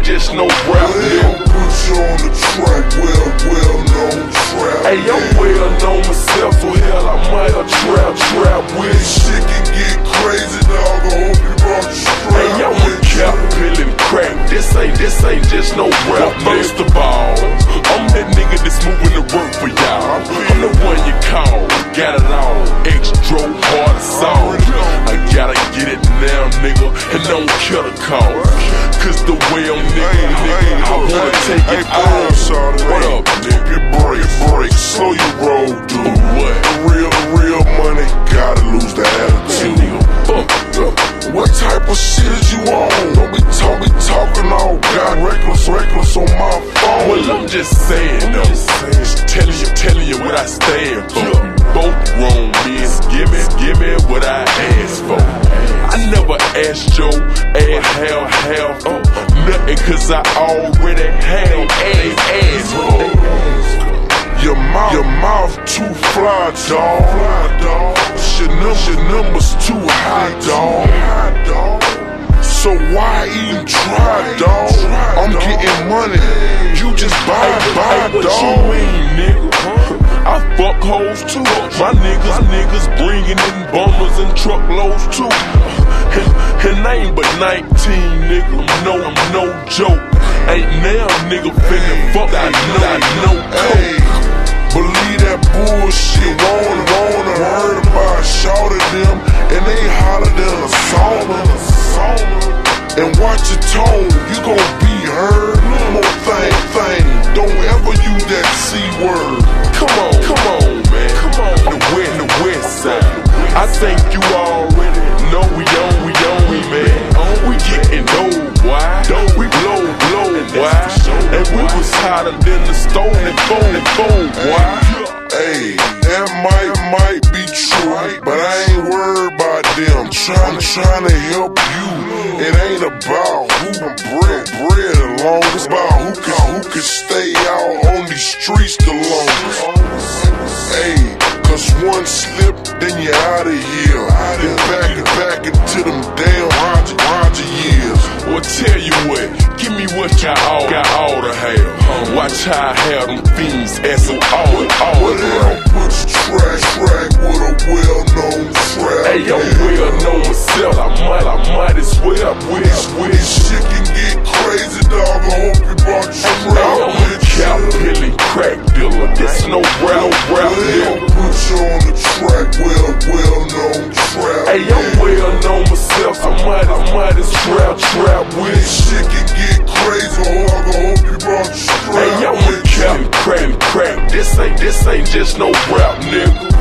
just no rap, nigga. Put you on the track, well-known trap. Hey, I'm well known myself, so hell I might have trap with it. Shit can get crazy, dog. I hope you brought your strap. Hey, I'm a cap, pillin' crack. This ain't just no rap. First of all, I'm that nigga that's moving to work for y'all. I'm the one you call, got it all. Extra hard assault. I gotta get it now, nigga, and don't kill the cause. Cause the way I'm nigga, I wanna take it all. What up, nigga? Break, slow your roll, dude. What? The real money, gotta lose the attitude. What type of shit is you on? Don't be talking all God reckless on my phone. Well, I'm just saying though, just telling you what I stand for. Both wrong, miss, give me what I asked for. I never asked your ass how nothing, cause I already have asked for. Your mouth too fly, dawg. Your numbers too high, dawg. So why even try, dawg? I'm getting money, you just buy, What dawg. you mean, nigga? I fuck hoes too. My niggas bringing in bummers and truckloads too. And I ain't but 19, nigga. I'm no joke. Ain't now, nigga, finna fuck. I know Hey, believe that bullshit. Wanna heard about shorty them, and they hotter than a sauna. And watch your tone, you gon' be heard. More thing. Don't ever use that C word. Come on, man. The west side. I think you already know we on, man. We getting dough, boy. We blow, boy. And we was hotter than the stone and phone, boy. Hey, that might be true, but I ain't worried about them. Trying to help you. It ain't about who can bread along. It's about who can stay out on these streets the longest. Hey, cause one slip, then you're out of here. Then back into them damn Roger years. Well, tell you what, give me what y'all all to have. Watch how I have them fiends asking all Well, put your track with a well-known trap. Hey, I'm well known myself, I might as well with Shit can get crazy, dog. I hope you brought your strap. I'm a cow killing crack dealer. This no rap dealer. Put you on the track, well-known trap. Hey, I'm well known myself, I might as well trap with it. Shit can get crazy, dog. I hope you brought your strap. Hey, I'm a cow crack. This ain't just no rap, nigga.